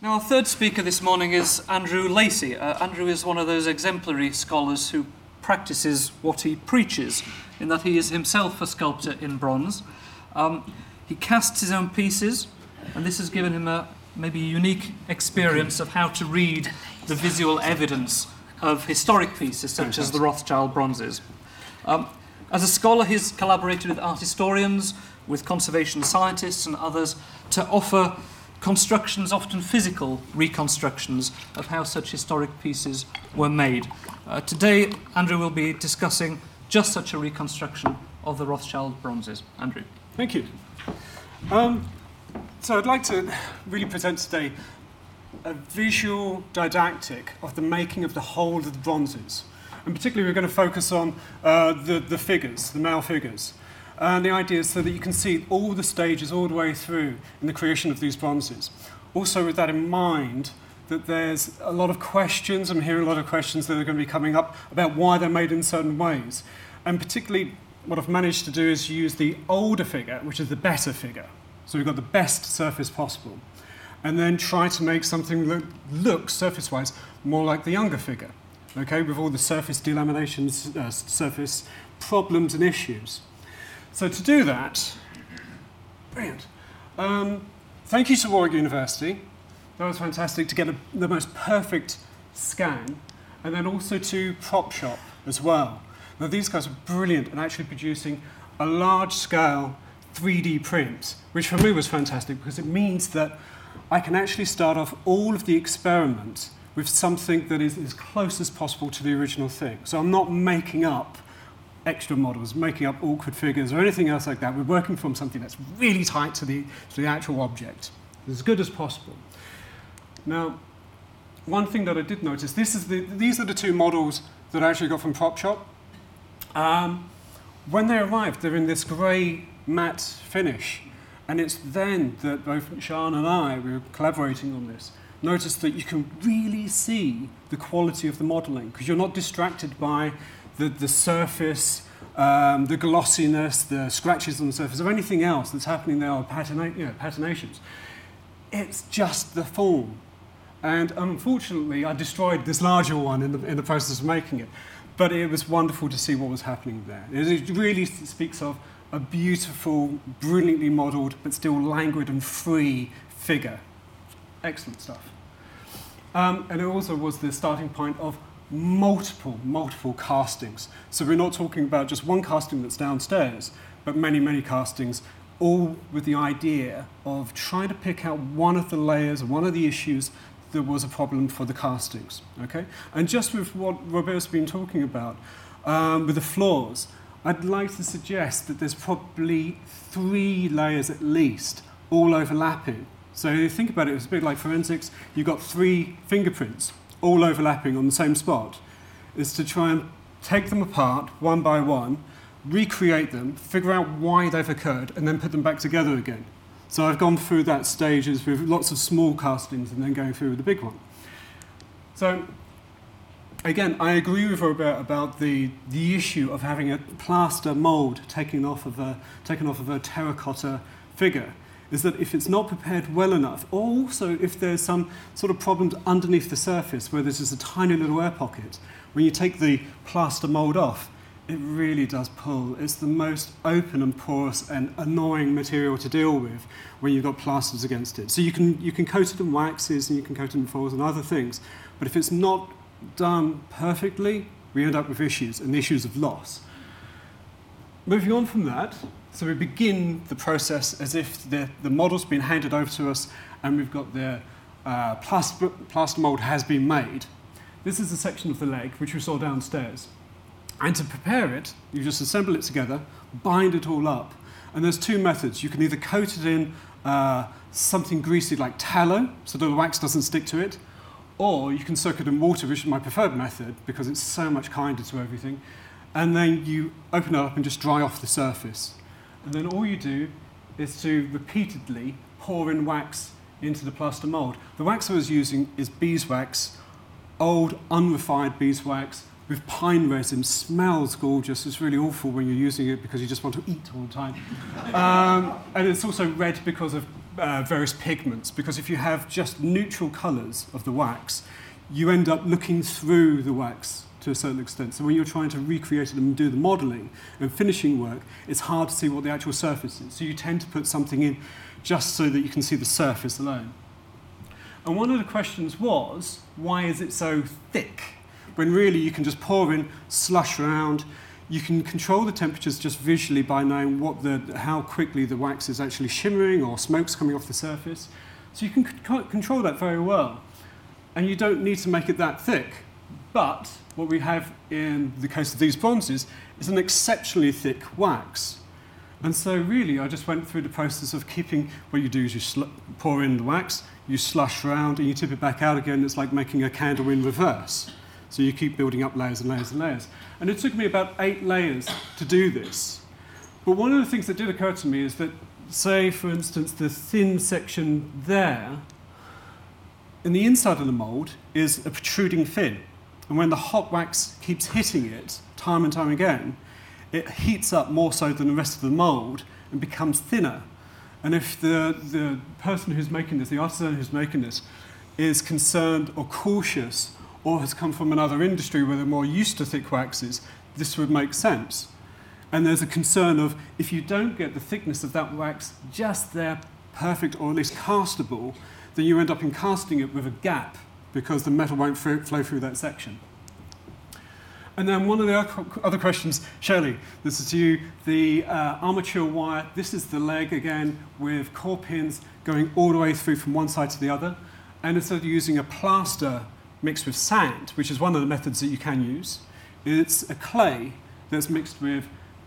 Now, our third speaker this morning is Andrew Lacey. Andrew is one of those exemplary scholars who practices what he preaches, in that he is himself a sculptor in bronze. He casts his own pieces, and this has given him a maybe unique experience of how to read the visual evidence of historic pieces such as the Rothschild bronzes. As a scholar, he's collaborated with art historians, with conservation scientists and others to offer constructions, often physical reconstructions, of how such historic pieces were made. Today, Andrew will be discussing just such a reconstruction of the Rothschild bronzes. Andrew. Thank you. So I'd like to really present today a visual didactic of the making of the whole of the bronzes. And particularly we're going to focus on the figures, the male figures. And the idea is so that you can see all the stages all the way through in the creation of these bronzes. Also with that in mind, that there's a lot of questions, I'm hearing a lot of questions that are going to be coming up about why they're made in certain ways. And particularly what I've managed to do is use the older figure, which is the better figure. So we've got the best surface possible. And then try to make something that looks, surface-wise, more like the younger figure. Okay, with all the surface delaminations, surface problems and issues. So to do that, brilliant. Thank you to Warwick University. That was fantastic to get the most perfect scan. And then also to Prop Shop as well. Now these guys are brilliant at actually producing a large-scale 3D print, which for me was fantastic because it means that I can actually start off all of the experiment with something that is as close as possible to the original thing. So I'm not making up extra models, making up awkward figures or anything else like that. We're working from something that's really tight to the actual object, as good as possible. Now, one thing that I did notice, these are the two models that I actually got from Prop Shop. When they arrived, they're in this grey matte finish, and it's then that both Sian and I, we were collaborating on this, noticed that you can really see the quality of the modelling, because you're not distracted by the surface, the glossiness, the scratches on the surface, or anything else that's happening there, or patinations. It's just the form. And unfortunately, I destroyed this larger one in the process of making it. But it was wonderful to see what was happening there. It really speaks of a beautiful, brilliantly modelled, but still languid and free figure. Excellent stuff. And it also was the starting point of multiple castings. So we're not talking about just one casting that's downstairs, but many castings, all with the idea of trying to pick out one of the layers, one of the issues that was a problem for the castings. Okay? And just with what Robert's been talking about, with the floors, I'd like to suggest that there's probably 3 layers at least, all overlapping. So if you think about it, it's a bit like forensics. You've got 3 fingerprints, all overlapping on the same spot. Is to try and take them apart one by one, recreate them, figure out why they've occurred, and then put them back together again. So I've gone through that stages with lots of small castings and then going through with the big one. So again, I agree with Robert about the issue of having a plaster mould taken off of a terracotta figure. Is that if it's not prepared well enough, or also if there's some sort of problems underneath the surface where there's just a tiny little air pocket, when you take the plaster mould off, it really does pull. It's the most open and porous and annoying material to deal with when you've got plasters against it. So you can coat it in waxes and you can coat it in foils and other things, but if it's not done perfectly, we end up with issues, and issues of loss. Moving on from that, so we begin the process as if the model's been handed over to us and we've got the plaster mould has been made. This is a section of the leg which we saw downstairs. And to prepare it, you just assemble it together, bind it all up. And there's 2 methods. You can either coat it in something greasy like tallow so that the wax doesn't stick to it, or you can soak it in water, which is my preferred method because it's so much kinder to everything. And then you open it up and just dry off the surface. And then all you do is to repeatedly pour in wax into the plaster mould. The wax I was using is beeswax, old unrefined beeswax with pine resin. Smells gorgeous. It's really awful when you're using it because you just want to eat all the time. And it's also red because of various pigments, because if you have just neutral colours of the wax, you end up looking through the wax to a certain extent. So when you're trying to recreate it and do the modelling and finishing work, it's hard to see what the actual surface is. So you tend to put something in just so that you can see the surface alone. And one of the questions was, why is it so thick? When really you can just pour in, slush around. You can control the temperatures just visually by knowing how quickly the wax is actually shimmering or smoke's coming off the surface. So you can control that very well. And you don't need to make it that thick. But what we have in the case of these bronzes is an exceptionally thick wax. And so really I just went through the process of keeping, what you do is you pour in the wax, you slush around and you tip it back out again. It's like making a candle in reverse. So you keep building up layers and layers and layers. And it took me about 8 layers to do this. But one of the things that did occur to me is that, say, for instance, the thin section there, in the inside of the mould is a protruding fin. And when the hot wax keeps hitting it time and time again, it heats up more so than the rest of the mould and becomes thinner. And if the person who's making this, the artisan who's making this, is concerned or cautious or has come from another industry where they're more used to thick waxes, this would make sense. And there's a concern of, if you don't get the thickness of that wax just there, perfect or at least castable, then you end up casting it with a gap because the metal won't flow through that section. And then one of the other questions, Shirley, this is to you, the armature wire. This is the leg again with core pins going all the way through from one side to the other. And instead of using a plaster mixed with sand, which is one of the methods that you can use, it's a clay that's mixed with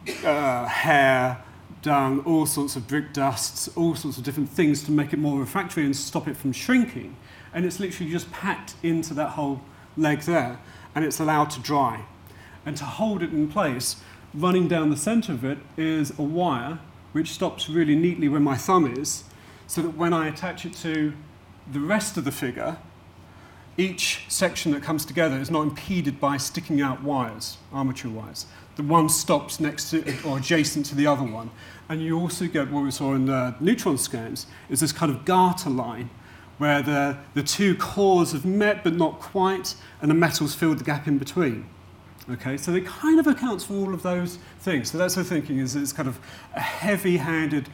hair, dung, all sorts of brick dusts, all sorts of different things to make it more refractory and stop it from shrinking. And it's literally just packed into that whole leg there, and it's allowed to dry. And to hold it in place, running down the centre of it is a wire which stops really neatly where my thumb is, so that when I attach it to the rest of the figure, each section that comes together is not impeded by sticking out wires, armature wires. The one stops next to or adjacent to the other one. And you also get what we saw in the neutron scans, is this kind of garter line where the two cores have met but not quite, and the metal's filled the gap in between. Okay, so it kind of accounts for all of those things. So that's the thinking, is it's kind of a heavy-handed,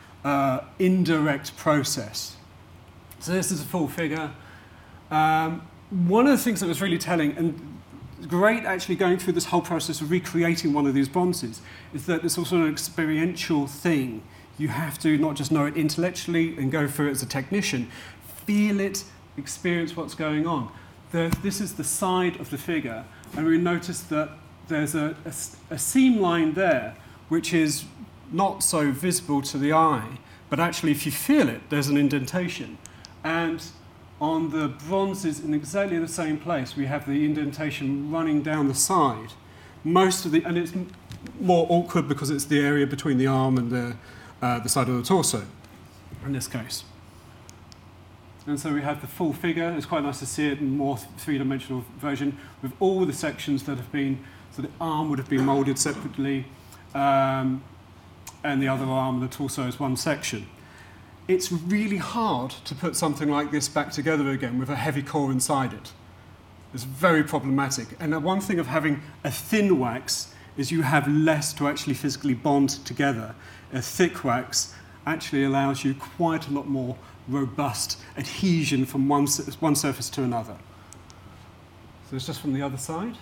indirect process. So this is a full figure. One of the things that was really telling, and great actually going through this whole process of recreating one of these bronzes, is that it's also an experiential thing. You have to not just know it intellectually and go through it as a technician, feel it, experience what's going on. This is the side of the figure, and we notice that there's a seam line there, which is not so visible to the eye, but actually if you feel it, there's an indentation. And on the bronzes in exactly the same place, we have the indentation running down the side. And it's more awkward because it's the area between the arm and the side of the torso, in this case. And so we have the full figure. It's quite nice to see it in a more three-dimensional version with all the sections that have been, so the arm would have been moulded separately, and the other arm, the torso, is one section. It's really hard to put something like this back together again with a heavy core inside it. It's very problematic. And the one thing of having a thin wax is you have less to actually physically bond together. A thick wax actually allows you quite a lot more robust adhesion from one surface to another. So it's just from the other side.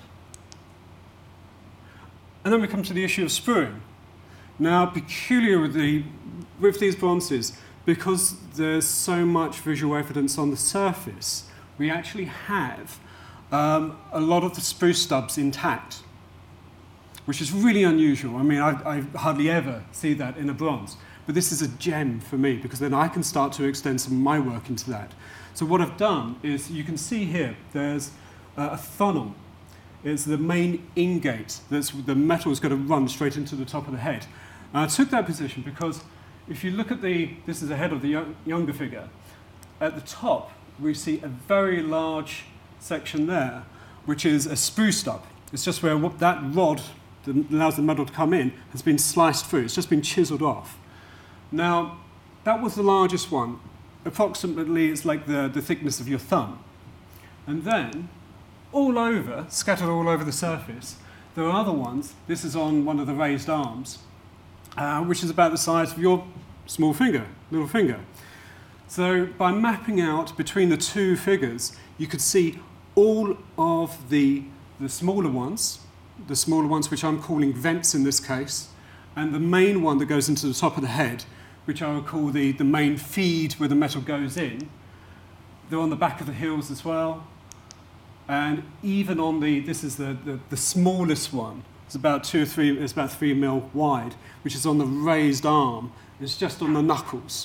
And then we come to the issue of sprueing. Now, peculiar with these bronzes, because there's so much visual evidence on the surface, we actually have a lot of the sprue stubs intact, which is really unusual. I mean, I hardly ever see that in a bronze. But this is a gem for me, because then I can start to extend some of my work into that. So what I've done is, you can see here, there's a funnel. It's the main ingate. The metal is going to run straight into the top of the head. And I took that position because if you look at this is the head of the younger figure. At the top, we see a very large section there, which is a sprue stub. It's just where that rod that allows the metal to come in has been sliced through. It's just been chiseled off. Now, that was the largest one. Approximately, it's like the thickness of your thumb. And then, all over, scattered all over the surface, there are other ones. This is on one of the raised arms, which is about the size of your small finger, little finger. So by mapping out between the two figures, you could see all of the smaller ones which I'm calling vents in this case, and the main one that goes into the top of the head, which I would call the main feed where the metal goes in. They're on the back of the heels as well. And even on this is the smallest one. It's about 3 mil wide, which is on the raised arm. It's just on the knuckles.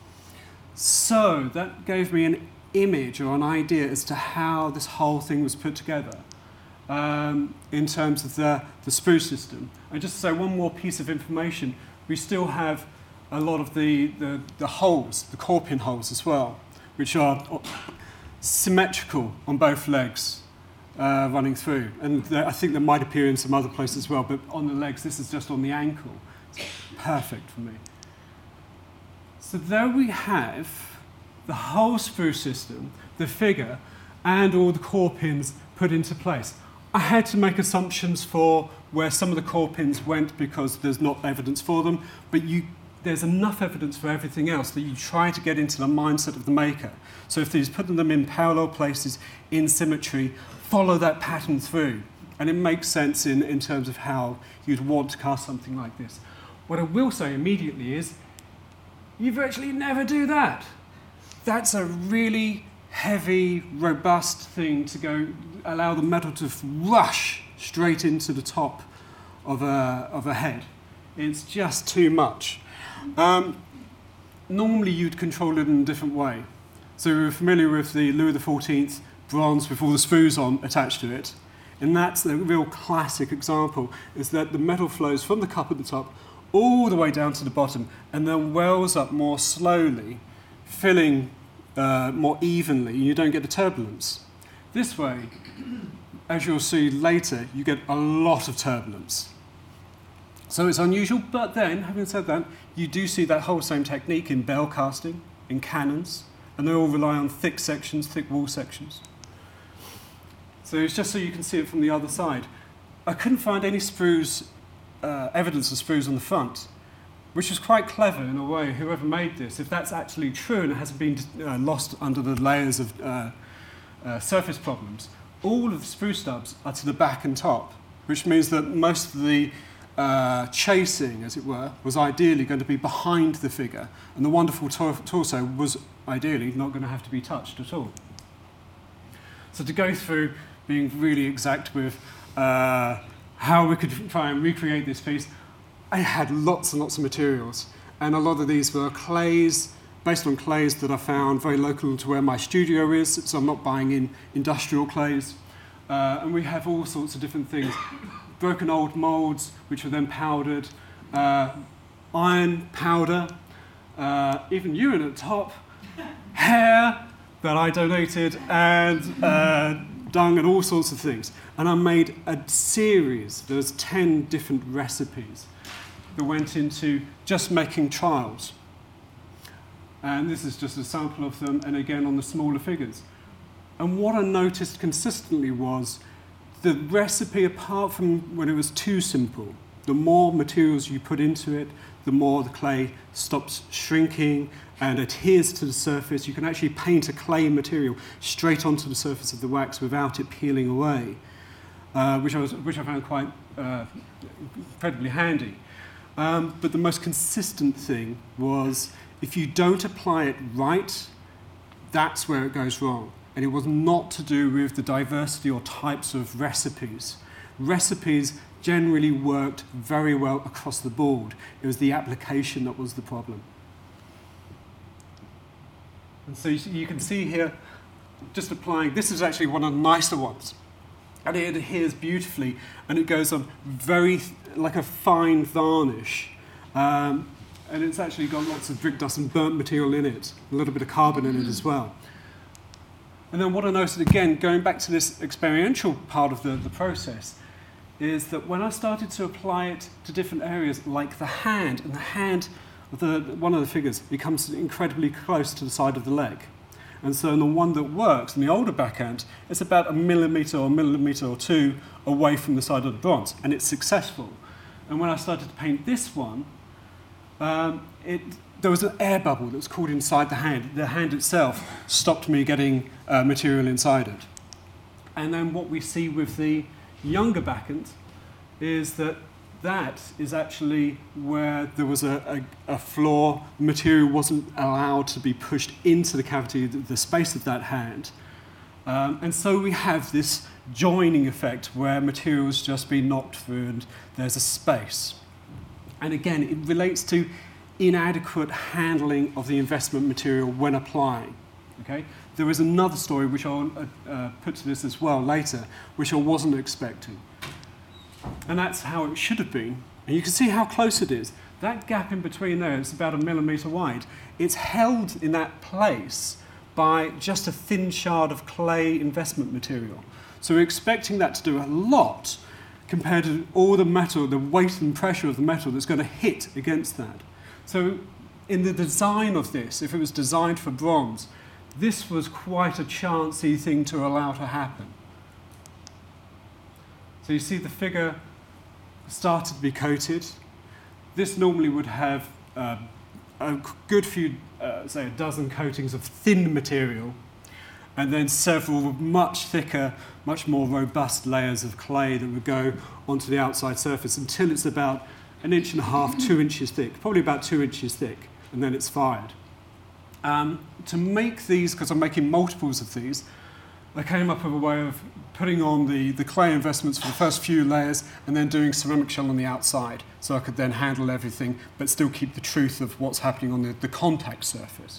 So that gave me an image or an idea as to how this whole thing was put together in terms of the sprue system. And just to say one more piece of information, we still have a lot of the holes, the core pin holes as well, which are symmetrical on both legs running through. And I think that might appear in some other places as well, but on the legs, this is just on the ankle. It's perfect for me. So there we have the whole sprue system, the figure, and all the core pins put into place. I had to make assumptions for where some of the core pins went because there's not evidence for them, but there's enough evidence for everything else that you try to get into the mindset of the maker. So if he's putting them in parallel places, in symmetry, follow that pattern through. And it makes sense in terms of how you'd want to cast something like this. What I will say immediately is, you virtually never do that. That's a really heavy, robust thing to allow the metal to rush straight into the top of a head. It's just too much. Normally you'd control it in a different way. So we're familiar with the Louis XIV bronze with all the sprues attached to it. And that's the real classic example, is that the metal flows from the cup at the top all the way down to the bottom and then wells up more slowly, filling more evenly, and you don't get the turbulence. This way, as you'll see later, you get a lot of turbulence. So it's unusual, but then, having said that, you do see that whole same technique in bell casting, in cannons, and they all rely on thick sections, thick wall sections. So it's just so you can see it from the other side. I couldn't find any sprues, evidence of sprues on the front, which was quite clever in a way, whoever made this, if that's actually true and it hasn't been lost under the layers of surface problems. All of the sprue stubs are to the back and top, which means that most of the chasing, as it were, was ideally going to be behind the figure, and the wonderful torso was ideally not going to have to be touched at all. So to go through being really exact with how we could try and recreate this piece, I had lots and lots of materials, and a lot of these were clays, based on clays that I found very local to where my studio is, so I'm not buying in industrial clays. And we have all sorts of different things. Broken old moulds, which were then powdered, iron powder, even urine at the top, hair that I donated, and dung and all sorts of things. And I made a series, there's 10 different recipes that went into just making trials. And this is just a sample of them, and again on the smaller figures. And what I noticed consistently was the recipe, apart from when it was too simple, the more materials you put into it, the more the clay stops shrinking and adheres to the surface. You can actually paint a clay material straight onto the surface of the wax without it peeling away, which I found quite incredibly handy. But the most consistent thing was, if you don't apply it right, that's where it goes wrong. And it was not to do with the diversity or types of recipes. Recipes generally worked very well across the board. It was the application that was the problem. And so you can see here, just applying, this is actually one of the nicer ones. And it adheres beautifully, and it goes on very, like a fine varnish. And it's actually got lots of brick dust and burnt material in it, a little bit of carbon in it as well. And then what I noticed, again, going back to this experiential part of the process, is that when I started to apply it to different areas, like the hand, and the hand, one of the figures, it comes incredibly close to the side of the leg. And so in the one that works, in the older backhand, it's about a millimetre or two away from the side of the bronze, and it's successful. And when I started to paint this one, there was an air bubble that was caught inside the hand. The hand itself stopped me getting material inside it. And then what we see with the younger backhand is that is actually where there was a flaw. The material wasn't allowed to be pushed into the cavity, the space of that hand. And so we have this joining effect where material's just been knocked through and there's a space. And again, it relates to inadequate handling of the investment material when applying. Okay? There is another story which I'll put to this as well later, which I wasn't expecting. And that's how it should have been. And you can see how close it is. That gap in between there is about a millimetre wide. It's held in that place by just a thin shard of clay investment material. So we're expecting that to do a lot compared to all the metal, the weight and pressure of the metal that's going to hit against that. So in the design of this, if it was designed for bronze, this was quite a chancy thing to allow to happen. So you see the figure started to be coated. This normally would have a good few, say a dozen coatings of thin material, and then several much thicker, much more robust layers of clay that would go onto the outside surface until it's about 1.5 inches, 2 inches thick, probably about 2 inches thick, and then it's fired. To make these, because I'm making multiples of these, I came up with a way of putting on the clay investments for the first few layers and then doing ceramic shell on the outside, so I could then handle everything but still keep the truth of what's happening on the contact surface.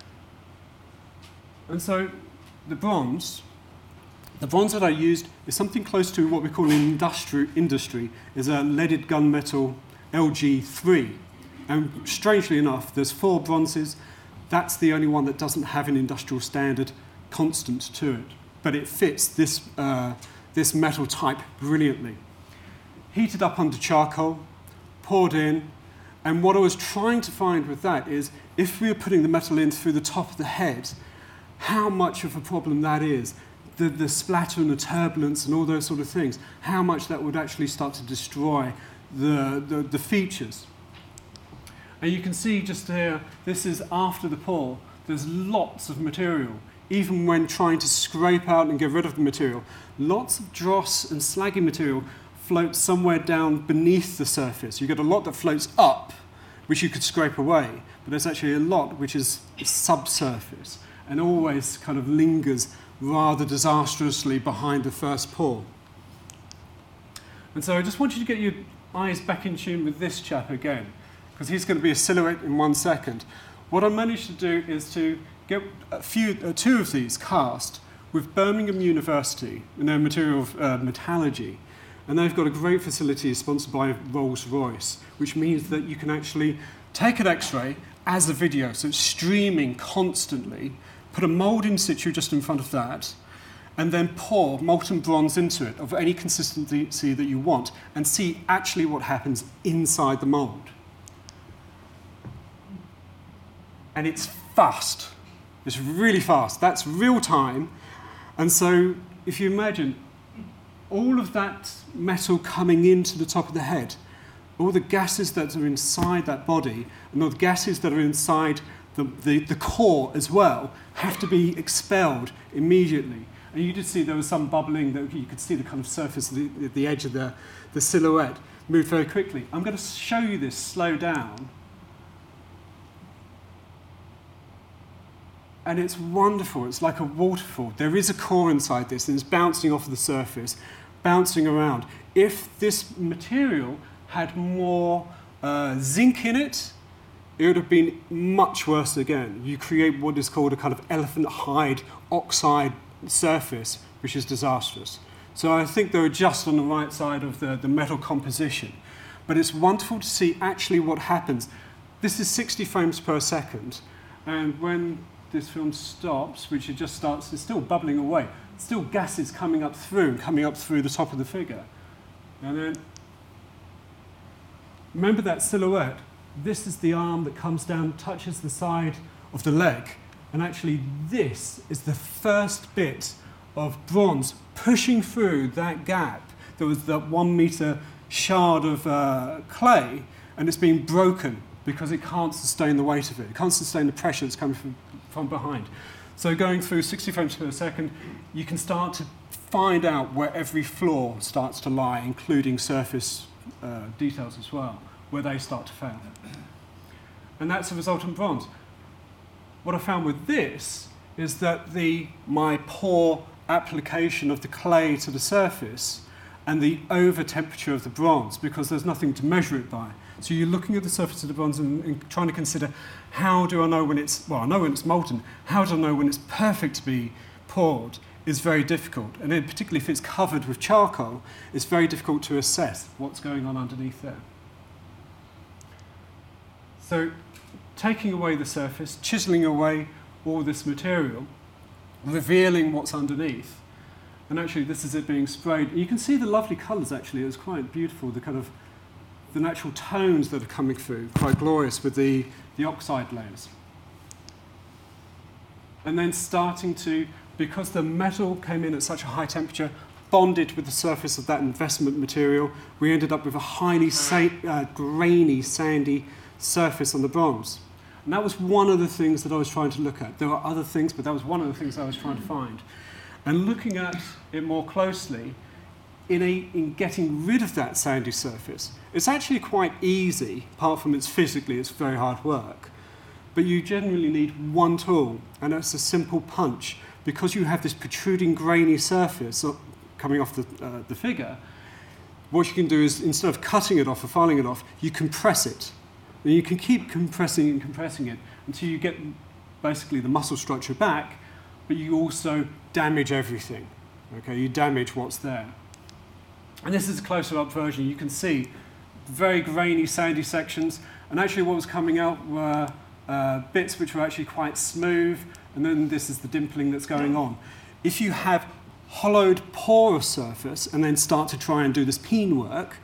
And so the bronze that I used is something close to what we call in industry is a leaded gunmetal LG3. And strangely enough, there's 4 bronzes. That's the only one that doesn't have an industrial standard constant to it. But it fits this metal type brilliantly. Heated up under charcoal, poured in, and what I was trying to find with that is if we were putting the metal in through the top of the head, how much of a problem that is. The splatter and the turbulence and all those sort of things, how much that would actually start to destroy the features. And you can see just here, this is after the pour. There's lots of material. Even when trying to scrape out and get rid of the material, lots of dross and slaggy material floats somewhere down beneath the surface. You get a lot that floats up, which you could scrape away, but there's actually a lot which is subsurface and always kind of lingers rather disastrously behind the first pour. And so I just want you to get your eyes back in tune with this chap again, because he's going to be a silhouette in 1 second. What I managed to do is to get two of these cast with Birmingham University in their material of metallurgy. And they've got a great facility sponsored by Rolls-Royce, which means that you can actually take an X-ray as a video, so it's streaming constantly, put a mould in situ just in front of that, and then pour molten bronze into it of any consistency that you want, and see actually what happens inside the mould. And it's fast. It's really fast. That's real time. And so if you imagine all of that metal coming into the top of the head, all the gases that are inside that body, and all the gases that are inside the core as well, have to be expelled immediately. And you did see there was some bubbling that you could see the kind of surface, the edge of the silhouette moved very quickly. I'm going to show you this slow down. And it's wonderful. It's like a waterfall. There is a core inside this, and it's bouncing off the surface, bouncing around. If this material had more zinc in it, it would have been much worse again. You create what is called a kind of elephant hide oxide surface, which is disastrous. So I think they were just on the right side of the metal composition. But it's wonderful to see actually what happens. This is 60 frames per second, and when this film stops, which it just starts, it's still bubbling away. Still gases coming up through the top of the figure. And then, remember that silhouette? This is the arm that comes down, touches the side of the leg. And actually, this is the first bit of bronze pushing through that gap. There was that 1 meter shard of clay, and it's being broken because it can't sustain the weight of it. It can't sustain the pressure that's coming from behind. So going through 60 frames per second, you can start to find out where every flaw starts to lie, including surface details as well, where they start to fail. And that's the resultant bronze. What I found with this is that my poor application of the clay to the surface and the over temperature of the bronze, because there's nothing to measure it by. So you're looking at the surface of the bronze and trying to consider, how do I know when it's, well, I know when it's molten, how do I know when it's perfect to be poured, is very difficult. And then particularly if it's covered with charcoal, it's very difficult to assess what's going on underneath there. So taking away the surface, chiseling away all this material, revealing what's underneath, and actually this is it being sprayed. You can see the lovely colours actually, it's quite beautiful, the kind of the natural tones that are coming through, quite glorious with the oxide layers. And then starting to, because the metal came in at such a high temperature, bonded with the surface of that investment material, we ended up with a highly grainy, sandy surface on the bronze. And that was one of the things that I was trying to look at. There are other things, but that was one of the things I was trying to find. And looking at it more closely, in getting rid of that sandy surface, it's actually quite easy, apart from it's very hard work. But you generally need one tool, and that's a simple punch. Because you have this protruding, grainy surface coming off the figure, what you can do is, instead of cutting it off or filing it off, you compress it. And you can keep compressing and compressing it until you get basically the muscle structure back, but you also damage everything. Okay, you damage what's there. And this is a closer up version. You can see very grainy, sandy sections, and actually what was coming out were bits which were actually quite smooth, and then this is the dimpling that's going on. If you have hollowed, porous surface and then start to try and do this peen work,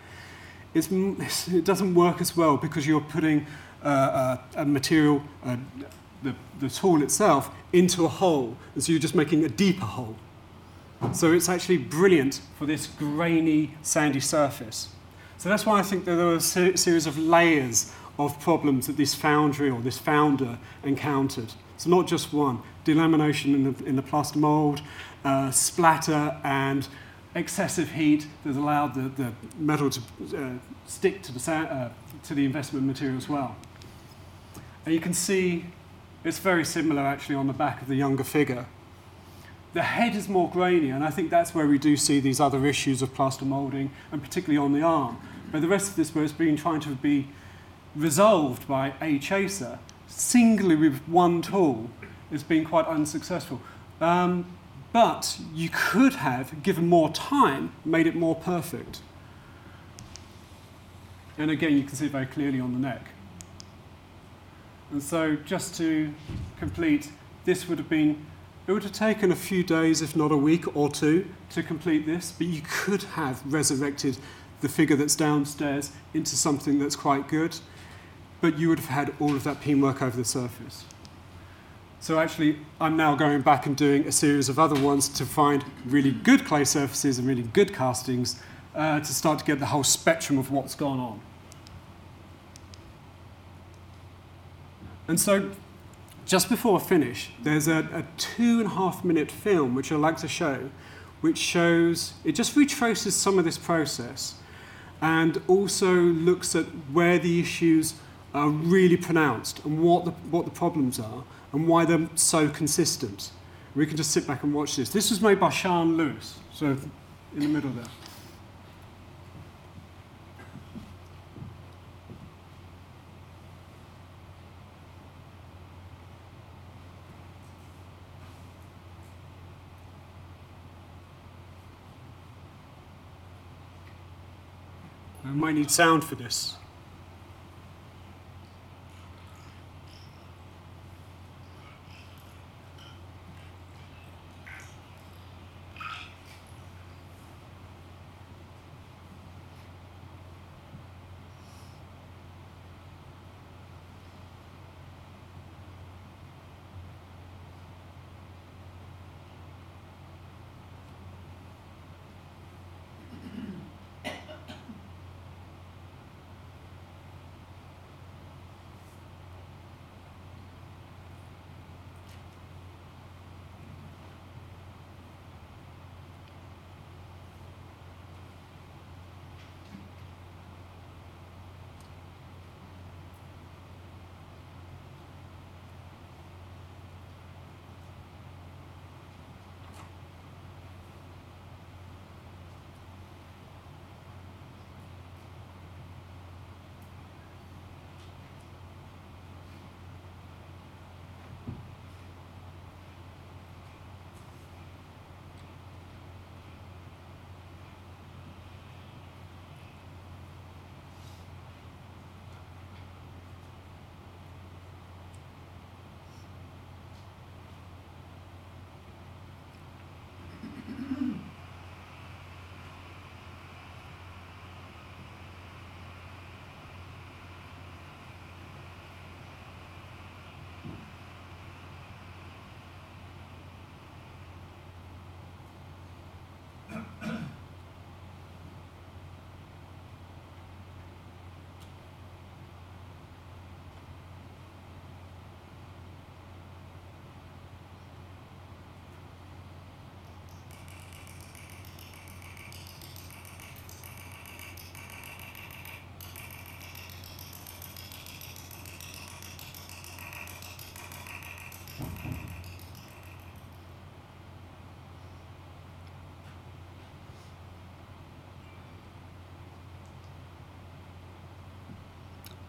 it doesn't work as well because you're putting a material, the tool itself, into a hole, and so you're just making a deeper hole. So it's actually brilliant for this grainy, sandy surface. So that's why I think that there were a series of layers of problems that this foundry or this founder encountered. So not just one, delamination in the plaster mould, splatter and excessive heat that allowed the metal to stick to the investment material as well. And you can see it's very similar actually on the back of the younger figure. The head is more grainy, and I think that's where we do see these other issues of plaster moulding, and particularly on the arm. But the rest of this, where it's been trying to be resolved by a chaser, singly with one tool, has been quite unsuccessful. But you could have, given more time, made it more perfect. And again, you can see it very clearly on the neck. And so just to complete, this would have been, it would have taken a few days, if not a week or two, to complete this, but you could have resurrected the figure that's downstairs into something that's quite good, but you would have had all of that peen work over the surface. So actually, I'm now going back and doing a series of other ones to find really good clay surfaces and really good castings to start to get the whole spectrum of what's gone on. And so, just before I finish, there's a 2.5 minute film which I'd like to show, which shows, it just retraces some of this process and also looks at where the issues are really pronounced and what the problems are and why they're so consistent. We can just sit back and watch this. This was made by Sian Lewis, so in the middle there. I might need sound for this.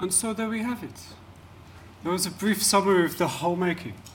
And so there we have it. That was a brief summary of the whole making.